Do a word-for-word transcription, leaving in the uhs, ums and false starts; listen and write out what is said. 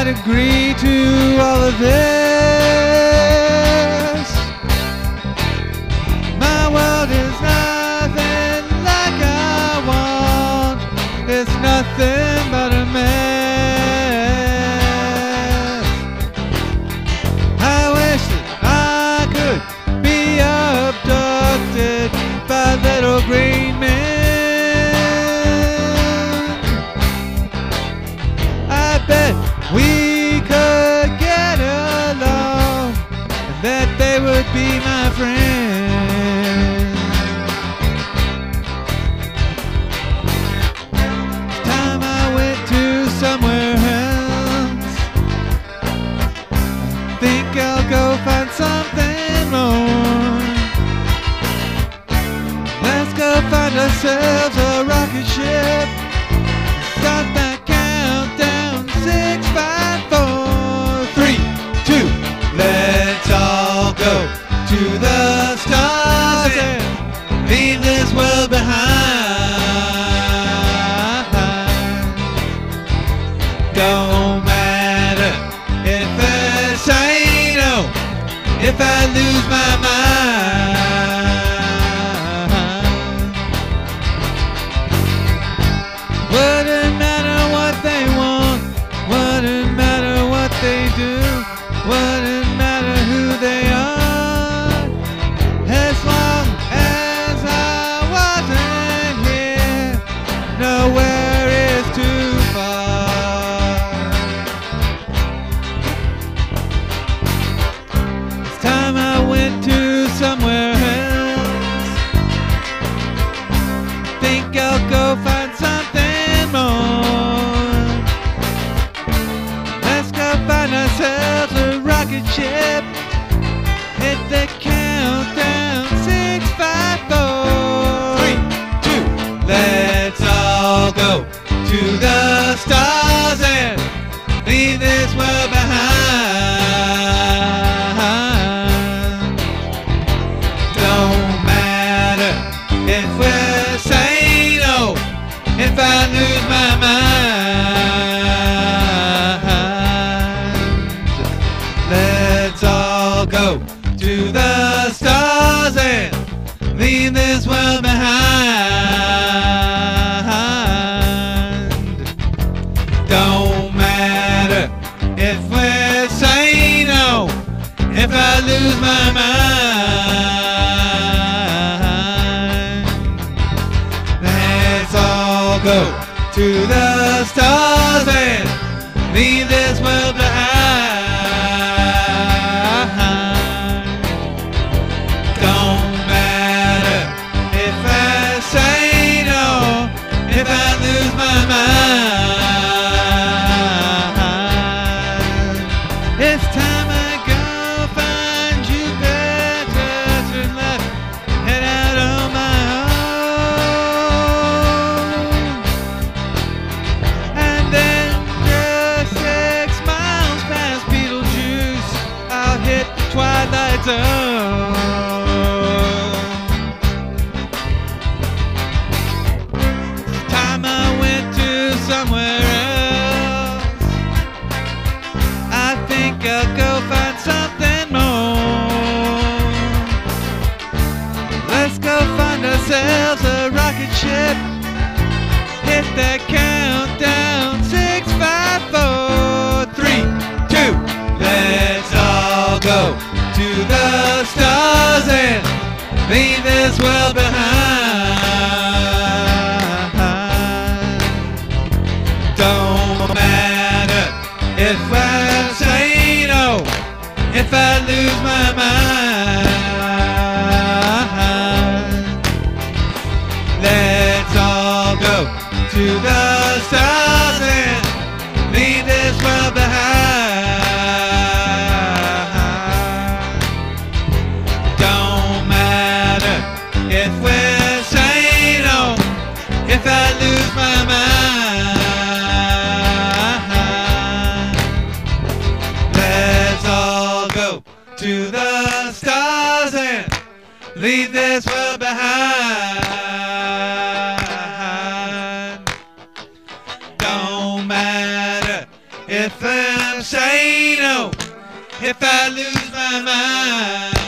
I'd agree to all of this. My world is nothing like I want. It's nothing but a mess. I wish that I could be abducted by little green men. I bet we could get along, and that they would be my friends. Time I went to somewhere else. I think I'll go find something more. Let's go find ourselves a rocket ship. Start that countdown. Six, five, four, three, two. Let's all go to the stars and leave this world behind. Don't matter if I say no, if I lose my mind. Wouldn't matter what they want, wouldn't matter what they do, wouldn't matter who they are, as long as I wasn't here. Nowhere is too far. It's time I went to somewhere else. Think I'll go find something more. Let's go find ourselves a rocket ship. Hit the countdown. Six, five, four, three, two. Let's all go to the stars and leave this world behind. Don't matter if we're saying no, if I lose my mind. Let's all go to the stars and leave this world behind. Don't matter if we're saying no, if I lose my mind. Let's all go to the stars and leave this world behind. Don't matter if I say no, if I lose my mind. It's time I go find Jupiter, turn left, head out on my own. And then just six miles past Beetlejuice, I'll hit the Twilight Zone. It's time I went to somewhere else. I think I'll go find something more. Let's go find ourselves a rocket ship. Hit that countdown. Six, five, four, three, two. Let's all go to the stars and leave this world behind. Don't matter if I say no, if I lose my mind. Let's all go to the stars and leave this world behind. Don't matter if we're saying no, if I lose my mind. Let's all go to the stars and leave this world behind. Don't matter if I'm if I lose my mind.